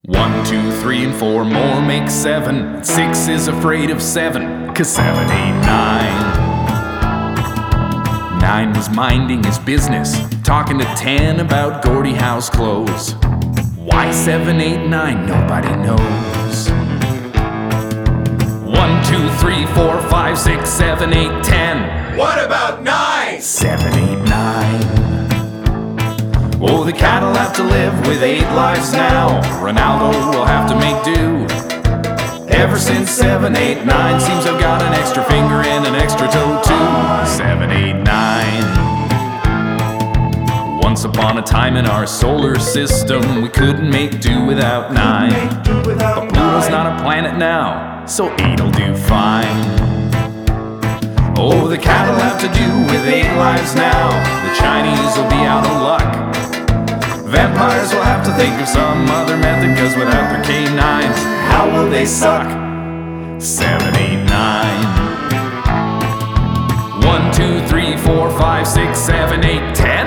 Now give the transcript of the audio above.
1, 2, 3, and 4 more make 7. 6 is afraid of 7, 'cause 7, 8, 9. 9 was minding his business, talking to 10 about Gordie Howe's clothes. Why 7, 8, 9, nobody knows. 1, 2, 3, 4, 5, 6, 7, 8, 10. What about 9? 7, 8, 9. Oh, the cat'll have to live with 8 lives now. Ronaldo will have to make do. Ever since 7, 8, 9, seems I've got an extra finger and an extra toe too. 7, 8, 9. Once upon a time in our solar system, we couldn't make do without 9. But Pluto's not a planet now, so 8'll do fine. Oh, the cat'll have to do with 8 lives now. The Chinese will be out of luck. Vampires will have to think of some other method, 'cause without their K9s, how will they suck? 7, 8, 9. 1, 2, 3, 4, 5, 6, 7, 8, 10.